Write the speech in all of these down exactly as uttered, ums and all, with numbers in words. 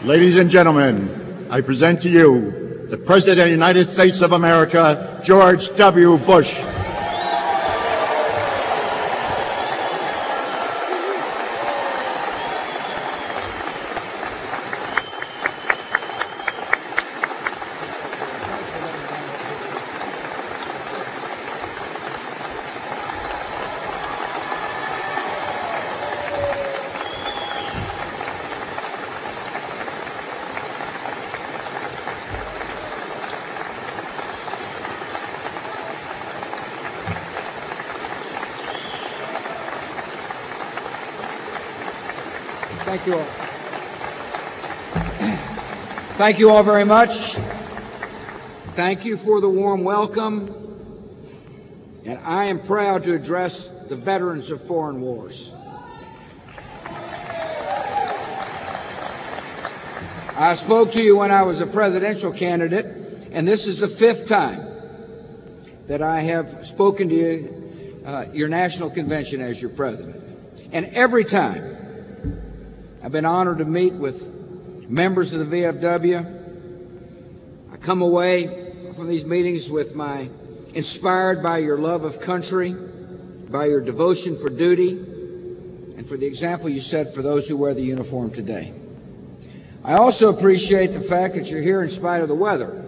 Ladies and gentlemen, I present to you the President of the United States of America, George W. Bush. Thank you all. Thank you all very much. Thank you for the warm welcome. And I am proud to address the veterans of foreign wars. I spoke to you when I was a presidential candidate, and this is the fifth time that I have spoken to you, uh, your national convention as your president. And every time I've been honored to meet with members of the V F W. I come away from these meetings with my inspired by your love of country, by your devotion for duty, and for the example you set for those who wear the uniform today. I also appreciate the fact that you're here in spite of the weather.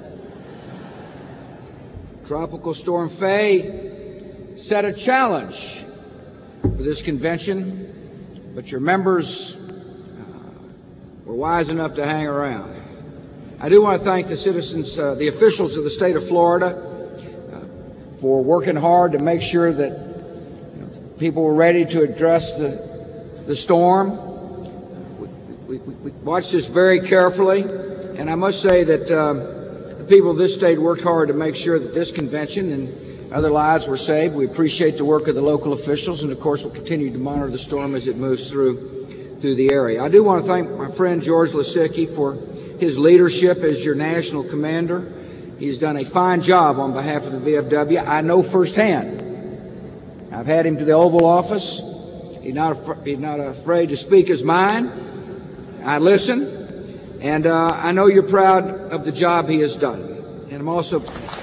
Tropical Storm Faye set a challenge for this convention, but your members were wise enough to hang around. I do want to thank the citizens, uh, the officials of the state of Florida, uh, for working hard to make sure that you know, people were ready to address the, the storm. We, we, we watched this very carefully, and I must say that um, the people of this state worked hard to make sure that this convention and other lives were saved. We appreciate the work of the local officials, and of course we'll continue to monitor the storm as it moves through through the area. I do want to thank my friend George Lasicki for his leadership as your national commander. He's done a fine job on behalf of the V F W. I know firsthand. I've had him to the Oval Office. He's not, af- he's not afraid to speak his mind. I listen, and uh, I know you're proud of the job he has done. And I'm also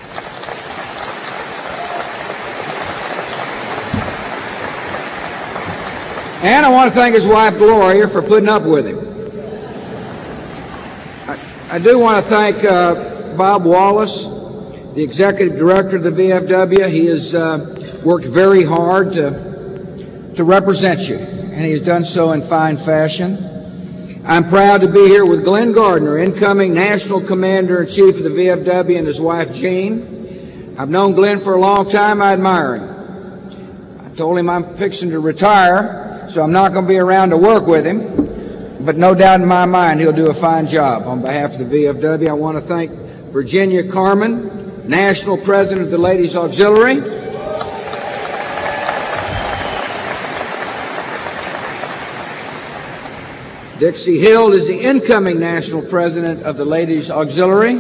And I want to thank his wife, Gloria, for putting up with him. I, I do want to thank uh, Bob Wallace, the executive director of the V F W. He has uh, worked very hard to, to represent you, and he has done so in fine fashion. I'm proud to be here with Glenn Gardner, incoming National Commander-in-Chief of the V F W, and his wife, Jean. I've known Glenn for a long time. I admire him. I told him I'm fixing to retire, so I'm not going to be around to work with him, but no doubt in my mind he'll do a fine job. On behalf of the V F W, I want to thank Virginia Carmen, National President of the Ladies Auxiliary. Dixie Hill is the incoming National President of the Ladies Auxiliary.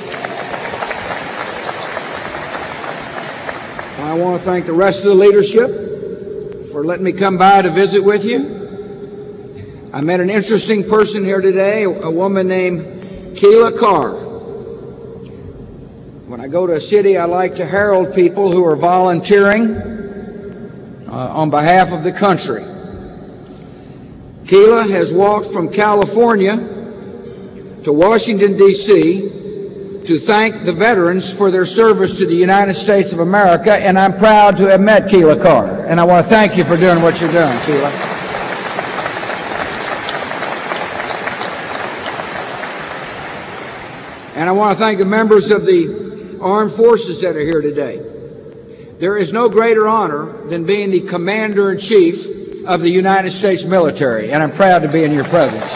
I want to thank the rest of the leadership for letting me come by to visit with you. I met an interesting person here today, a woman named Keila Carr. When I go to a city, I like to herald people who are volunteering uh, on behalf of the country. Keila has walked from California to Washington, D C to thank the veterans for their service to the United States of America, and I'm proud to have met Keila Carr, and I want to thank you for doing what you're doing, Keila. And I want to thank the members of the armed forces that are here today. There is no greater honor than being the Commander-in-Chief of the United States military, and I'm proud to be in your presence.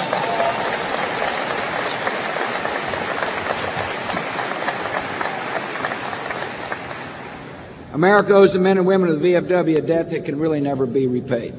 America owes the men and women of the V F W a debt that can really never be repaid.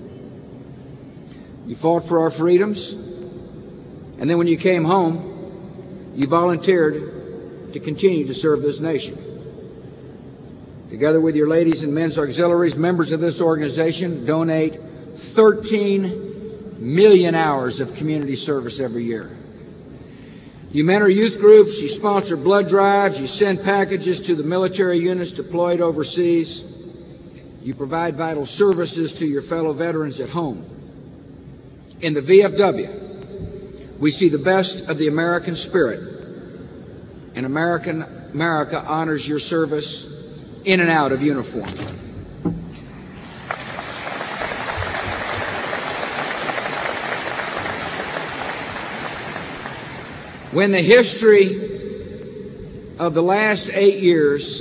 You fought for our freedoms, and then when you came home, you volunteered to continue to serve this nation. Together with your ladies and men's auxiliaries, members of this organization donate thirteen million hours of community service every year. You mentor youth groups, you sponsor blood drives, you send packages to the military units deployed overseas. You provide vital services to your fellow veterans at home. In the V F W, we see the best of the American spirit, and American America honors your service in and out of uniform. When the history of the last eight years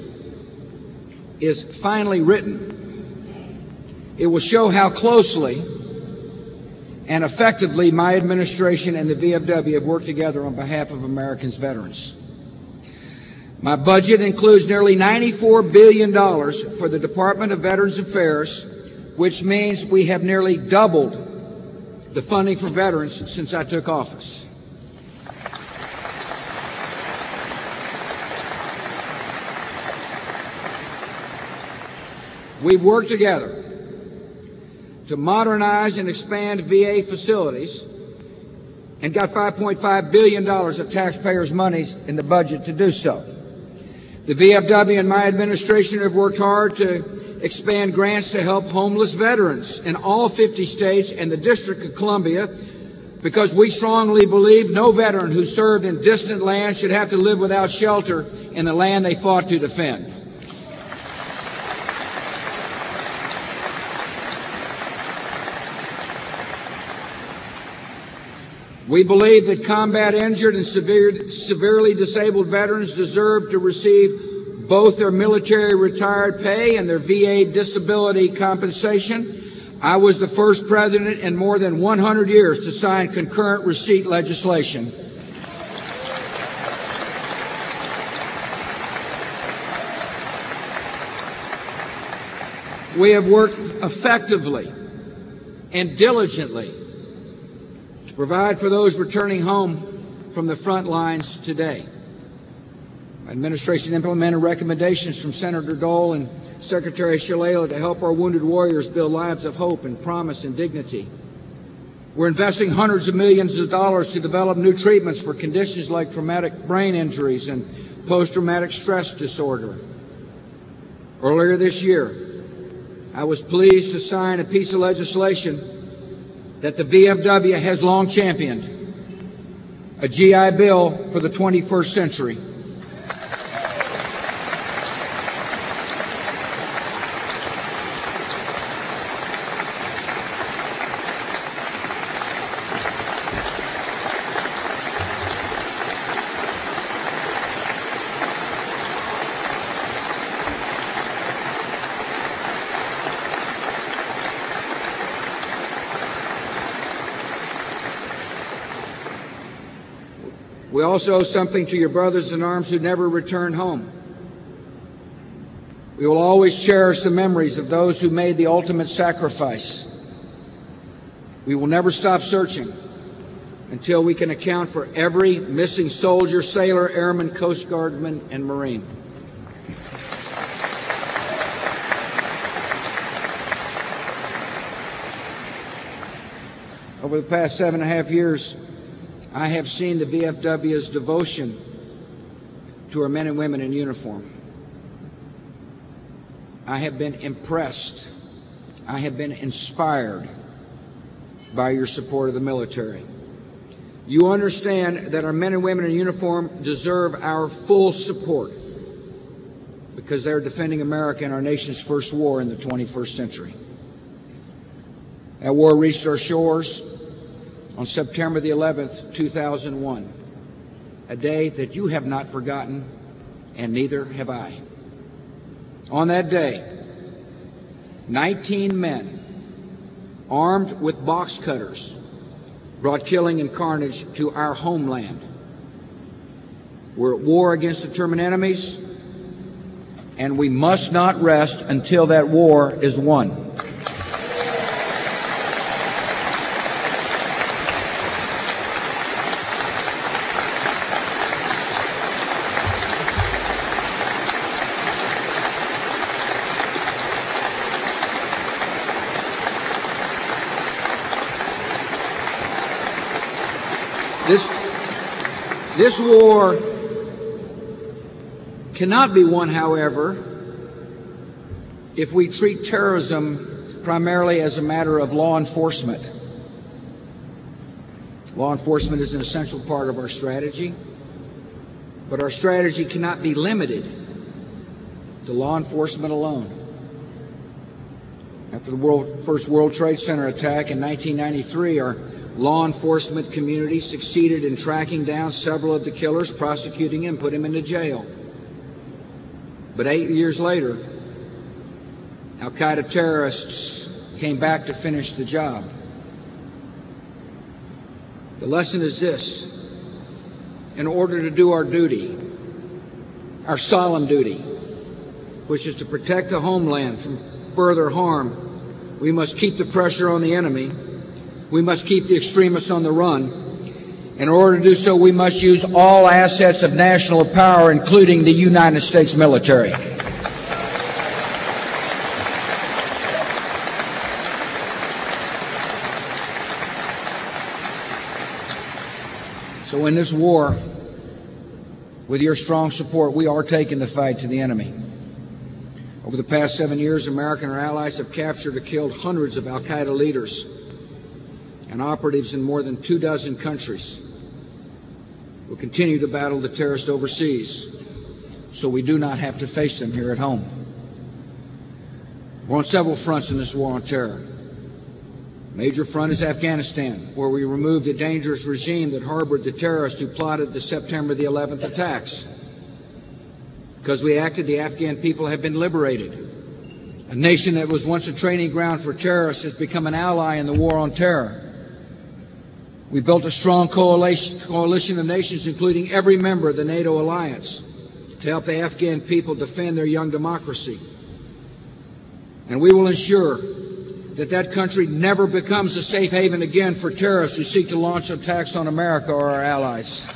is finally written, it will show how closely and effectively my administration and the V F W have worked together on behalf of Americans' veterans. My budget includes nearly ninety-four billion dollars for the Department of Veterans Affairs, which means we have nearly doubled the funding for veterans since I took office. We've worked together to modernize and expand V A facilities and got five point five billion dollars of taxpayers' money in the budget to do so. The V F W and my administration have worked hard to expand grants to help homeless veterans in all fifty states and the District of Columbia, because we strongly believe no veteran who served in distant lands should have to live without shelter in the land they fought to defend. We believe that combat injured and severe, severely disabled veterans deserve to receive both their military retired pay and their V A disability compensation. I was the first president in more than one hundred years to sign concurrent receipt legislation. We have worked effectively and diligently provide for those returning home from the front lines today. My administration implemented recommendations from Senator Dole and Secretary Shalala to help our wounded warriors build lives of hope and promise and dignity. We're investing hundreds of millions of dollars to develop new treatments for conditions like traumatic brain injuries and post-traumatic stress disorder. Earlier this year, I was pleased to sign a piece of legislation that the V F W has long championed, a G I Bill for the twenty-first century. We also owe something to your brothers in arms who never returned home. We will always cherish the memories of those who made the ultimate sacrifice. We will never stop searching until we can account for every missing soldier, sailor, airman, Coast Guardman, and Marine. Over the past seven and a half years, I have seen the V F W's devotion to our men and women in uniform. I have been impressed. I have been inspired by your support of the military. You understand that our men and women in uniform deserve our full support because they're defending America in our nation's first war in the twenty-first century. That war reached our shores on September the eleventh, two thousand one, a day that you have not forgotten, and neither have I. On that day, nineteen men, armed with box cutters, brought killing and carnage to our homeland. We're at war against determined enemies, and we must not rest until that war is won. This, this war cannot be won, however, if we treat terrorism primarily as a matter of law enforcement. Law enforcement is an essential part of our strategy, but our strategy cannot be limited to law enforcement alone. After the world, first World Trade Center attack in nineteen ninety-three, our law enforcement community succeeded in tracking down several of the killers, prosecuting him, put him into jail. But eight years later, Al-Qaeda terrorists came back to finish the job. The lesson is this: in order to do our duty, our solemn duty, which is to protect the homeland from further harm, we must keep the pressure on the enemy. We must keep the extremists on the run. In order to do so, we must use all assets of national power, including the United States military. So in this war, with your strong support, we are taking the fight to the enemy. Over the past seven years, America and our allies have captured or killed hundreds of al-Qaeda leaders and operatives in more than two dozen countries. We'll continue to battle the terrorists overseas so we do not have to face them here at home. We're on several fronts in this war on terror. Major front is Afghanistan, where we removed the dangerous regime that harbored the terrorists who plotted the September the eleventh attacks. Because we acted, the Afghan people have been liberated. A nation that was once a training ground for terrorists has become an ally in the war on terror. We built a strong coalition, coalition of nations, including every member of the NATO alliance, to help the Afghan people defend their young democracy. And we will ensure that that country never becomes a safe haven again for terrorists who seek to launch attacks on America or our allies.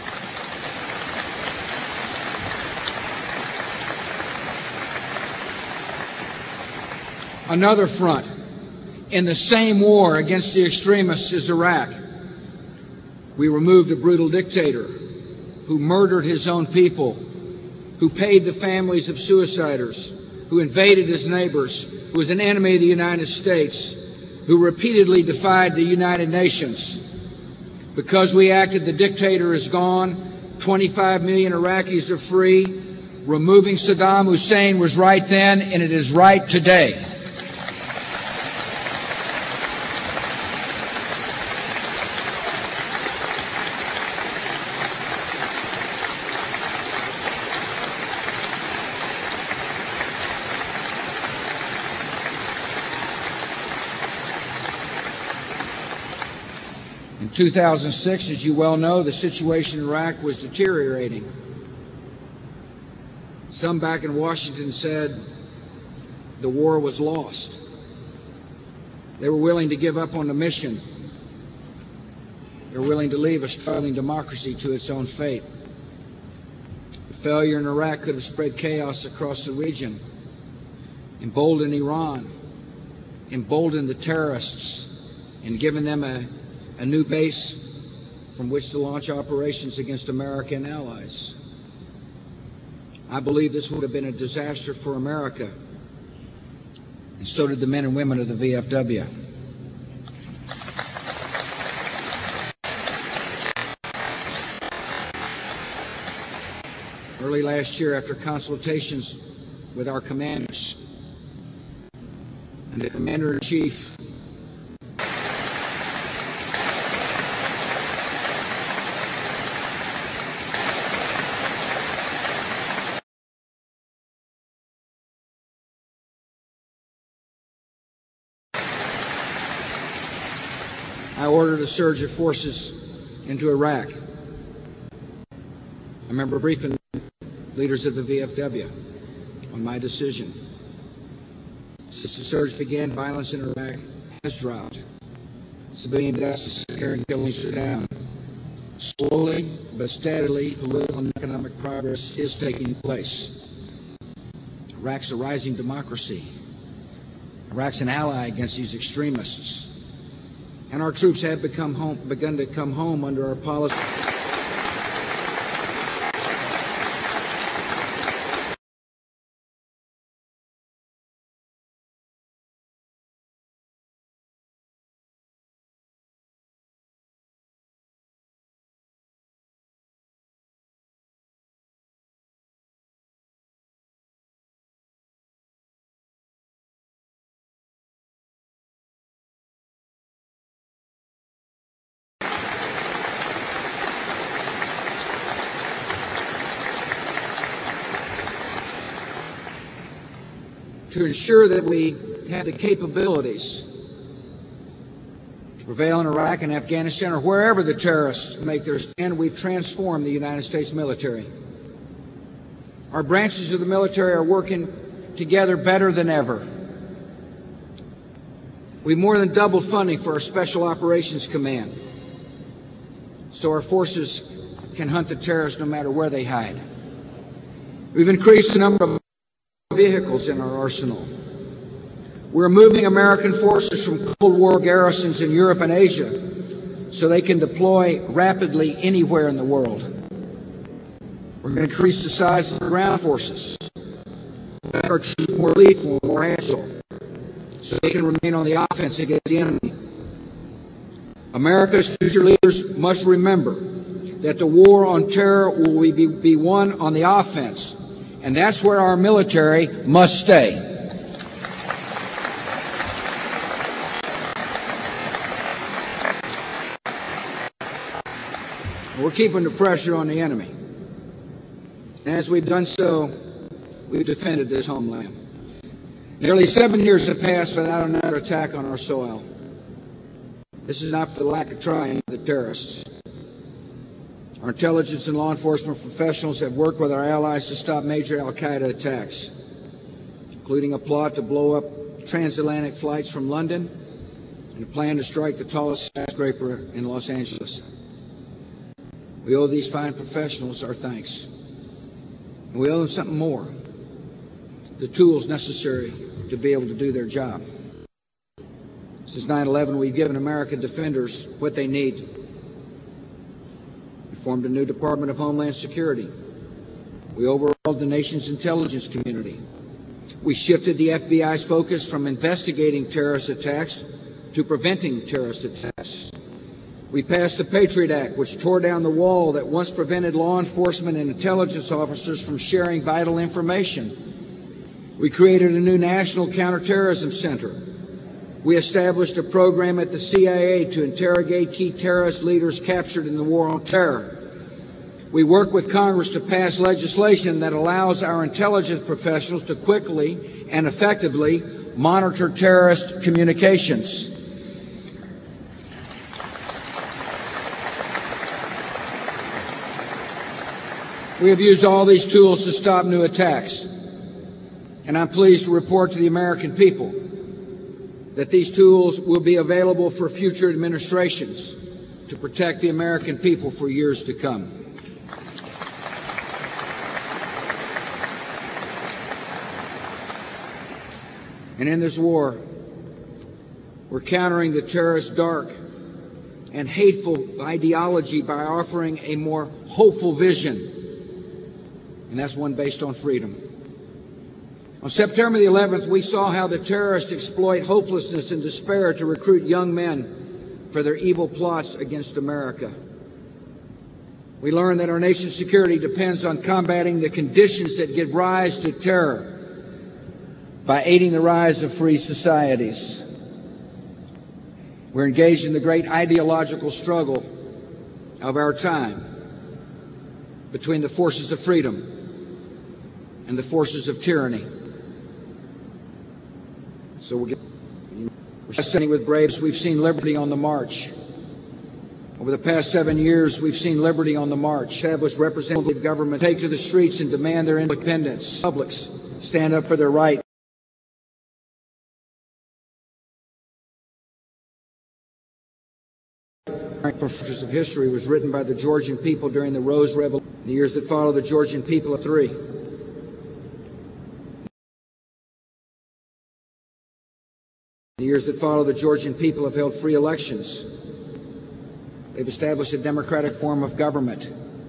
Another front in the same war against the extremists is Iraq. We removed a brutal dictator who murdered his own people, who paid the families of suiciders, who invaded his neighbors, who was an enemy of the United States, who repeatedly defied the United Nations. Because we acted, the dictator is gone. twenty-five million Iraqis are free. Removing Saddam Hussein was right then, and it is right today. In two thousand six, as you well know, the situation in Iraq was deteriorating. Some back in Washington said the war was lost. They were willing to give up on the mission. They were willing to leave a struggling democracy to its own fate. The failure in Iraq could have spread chaos across the region, emboldened Iran, emboldened the terrorists, and given them a a new base from which to launch operations against America and allies. I believe this would have been a disaster for America, and so did the men and women of the V F W. Early last year, after consultations with our commanders and the Commander-in-Chief, I ordered a surge of forces into Iraq. I remember briefing leaders of the V F W on my decision. Since the surge began, violence in Iraq has dropped. Civilian deaths and killings are down. Slowly but steadily, political and economic progress is taking place. Iraq's a rising democracy. Iraq's an ally against these extremists. And our troops have become home, begun to come home under our policy. To ensure that we have the capabilities to prevail in Iraq and Afghanistan or wherever the terrorists make their stand, we've transformed the United States military. Our branches of the military are working together better than ever. We've more than doubled funding for our Special Operations Command, so our forces can hunt the terrorists no matter where they hide. We've increased the number of vehicles in our arsenal. We're moving American forces from Cold War garrisons in Europe and Asia so they can deploy rapidly anywhere in the world. We're going to increase the size of our ground forces, make our troops more lethal, more agile, so they can remain on the offense against the enemy. America's future leaders must remember that the war on terror will be, be won on the offense, and that's where our military must stay. We're keeping the pressure on the enemy. And as we've done so, we've defended this homeland. Nearly seven years have passed without another attack on our soil. This is not for the lack of trying the terrorists. Our intelligence and law enforcement professionals have worked with our allies to stop major al-Qaeda attacks, including a plot to blow up transatlantic flights from London and a plan to strike the tallest skyscraper in Los Angeles. We owe these fine professionals our thanks. And we owe them something more, the tools necessary to be able to do their job. Since nine eleven, we've given American defenders what they need. We formed a new Department of Homeland Security. We overhauled the nation's intelligence community. We shifted the F B I's focus from investigating terrorist attacks to preventing terrorist attacks. We passed the Patriot Act, which tore down the wall that once prevented law enforcement and intelligence officers from sharing vital information. We created a new National Counterterrorism Center. We established a program at the C I A to interrogate key terrorist leaders captured in the war on terror. We work with Congress to pass legislation that allows our intelligence professionals to quickly and effectively monitor terrorist communications. We have used all these tools to stop new attacks, and I'm pleased to report to the American people that these tools will be available for future administrations to protect the American people for years to come. And in this war, we're countering the terrorist dark and hateful ideology by offering a more hopeful vision, and that's one based on freedom. On September the eleventh, we saw how the terrorists exploit hopelessness and despair to recruit young men for their evil plots against America. We learned that our nation's security depends on combating the conditions that give rise to terror by aiding the rise of free societies. We're engaged in the great ideological struggle of our time between the forces of freedom and the forces of tyranny. So we're, we're standing with braves. We've seen liberty on the march. Over the past seven years, we've seen liberty on the march. Established representative government take to the streets and demand their independence. Publics stand up for their right. Of history was written by the Georgian people during the Rose Revolution, the years that followed the Georgian people of three. In the years that follow, the Georgian people have held free elections. They've established a democratic form of government.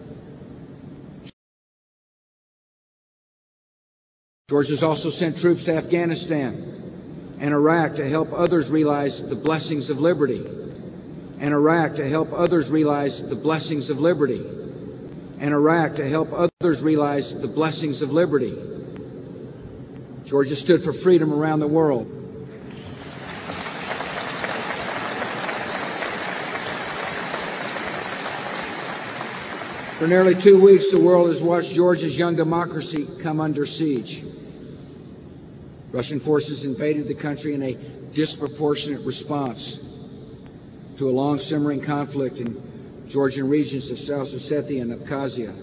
Georgia's also sent troops to Afghanistan and Iraq to help others realize the blessings of liberty. And Iraq to help others realize the blessings of liberty. And Iraq to help others realize the blessings of liberty. Georgia stood for freedom around the world. For nearly two weeks, the world has watched Georgia's young democracy come under siege. Russian forces invaded the country in a disproportionate response to a long-simmering conflict in Georgian regions of South Ossetia and Abkhazia.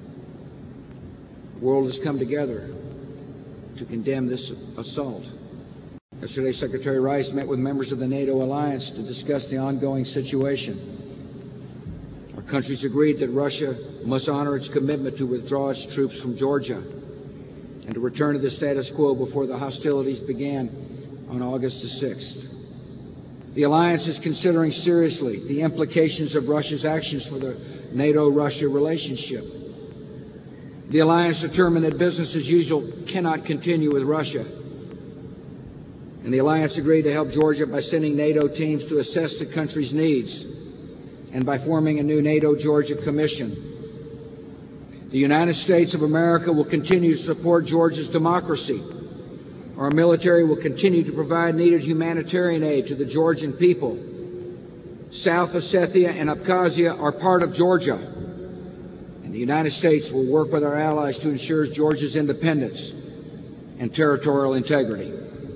The world has come together to condemn this assault. Yesterday, Secretary Rice met with members of the NATO alliance to discuss the ongoing situation. Our countries agreed that Russia must honor its commitment to withdraw its troops from Georgia and to return to the status quo before the hostilities began on August the sixth. The alliance is considering seriously the implications of Russia's actions for the NATO-Russia relationship. The alliance determined that business as usual cannot continue with Russia. And the alliance agreed to help Georgia by sending NATO teams to assess the country's needs and by forming a new NATO-Georgia Commission. The United States of America will continue to support Georgia's democracy. Our military will continue to provide needed humanitarian aid to the Georgian people. South Ossetia and Abkhazia are part of Georgia, and the United States will work with our allies to ensure Georgia's independence and territorial integrity.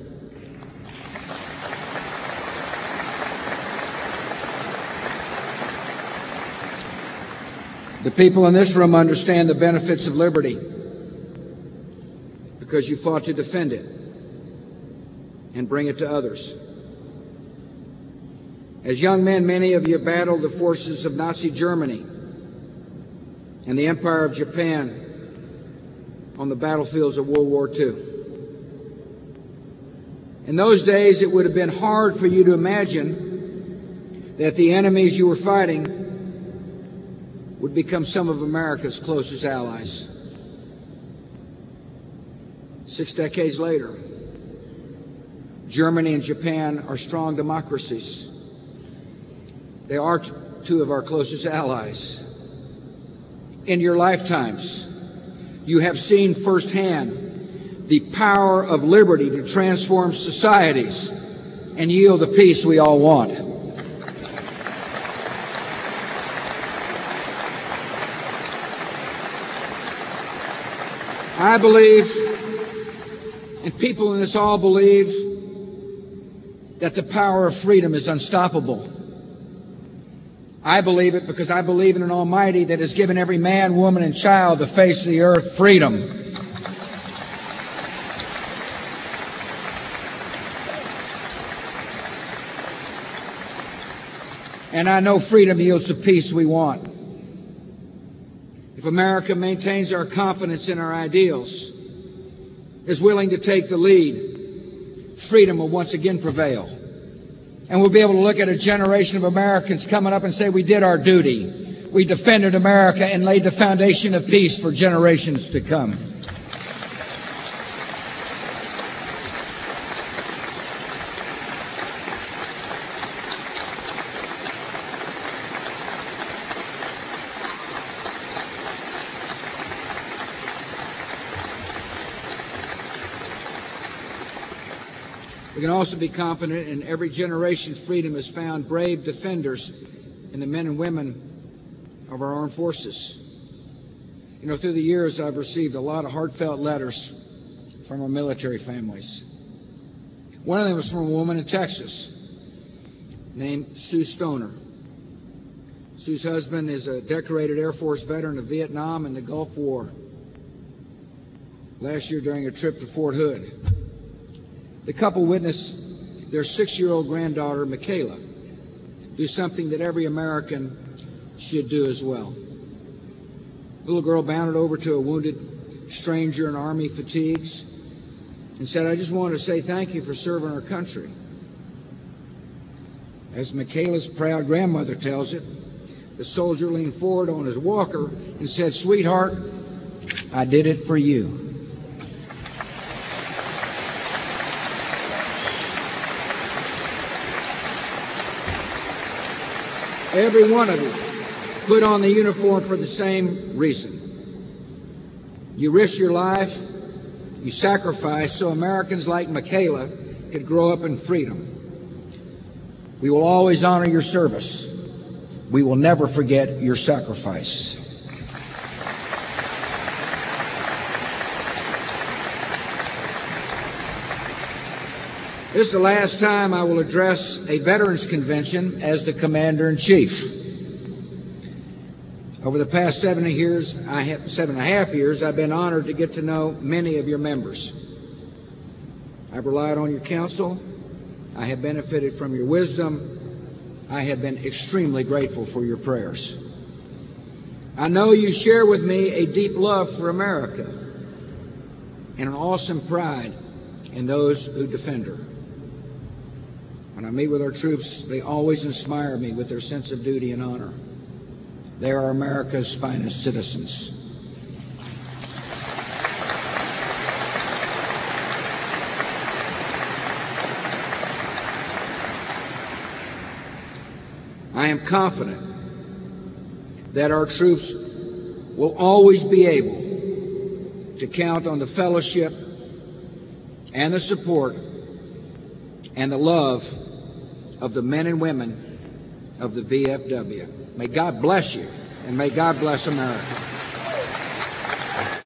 The people in this room understand the benefits of liberty because you fought to defend it and bring it to others. As young men, many of you battled the forces of Nazi Germany and the Empire of Japan on the battlefields of World War Two. In those days, it would have been hard for you to imagine that the enemies you were fighting would become some of America's closest allies. Six decades later, Germany and Japan are strong democracies. They are t- two of our closest allies. In your lifetimes, you have seen firsthand the power of liberty to transform societies and yield the peace we all want. I believe, and people in us all believe, that the power of freedom is unstoppable. I believe it because I believe in an Almighty that has given every man, woman, and child the face of the earth freedom. And I know freedom yields the peace we want. If America maintains our confidence in our ideals, is willing to take the lead, freedom will once again prevail. And we'll be able to look at a generation of Americans coming up and say, we did our duty. We defended America and laid the foundation of peace for generations to come. We can also be confident in every generation's freedom has found brave defenders in the men and women of our armed forces. You know, through the years, I've received a lot of heartfelt letters from our military families. One of them was from a woman in Texas named Sue Stoner. Sue's husband is a decorated Air Force veteran of Vietnam and the Gulf War. Last year during a trip to Fort Hood, the couple witnessed their six-year-old granddaughter, Michaela, do something that every American should do as well. The little girl bounded over to a wounded stranger in Army fatigues and said, I just wanted to say thank you for serving our country. As Michaela's proud grandmother tells it, the soldier leaned forward on his walker and said, "Sweetheart, I did it for you." Every one of you put on the uniform for the same reason. You risked your life, you sacrificed so Americans like Michaela could grow up in freedom. We will always honor your service. We will never forget your sacrifice. This is the last time I will address a Veterans Convention as the Commander-in-Chief. Over the past seven years, I have, seven and a half years, I've been honored to get to know many of your members. I've relied on your counsel. I have benefited from your wisdom. I have been extremely grateful for your prayers. I know you share with me a deep love for America and an awesome pride in those who defend her. When I meet with our troops, they always inspire me with their sense of duty and honor. They are America's finest citizens. I am confident that our troops will always be able to count on the fellowship and the support and the love of the men and women of the V F W. May God bless you, and may God bless America.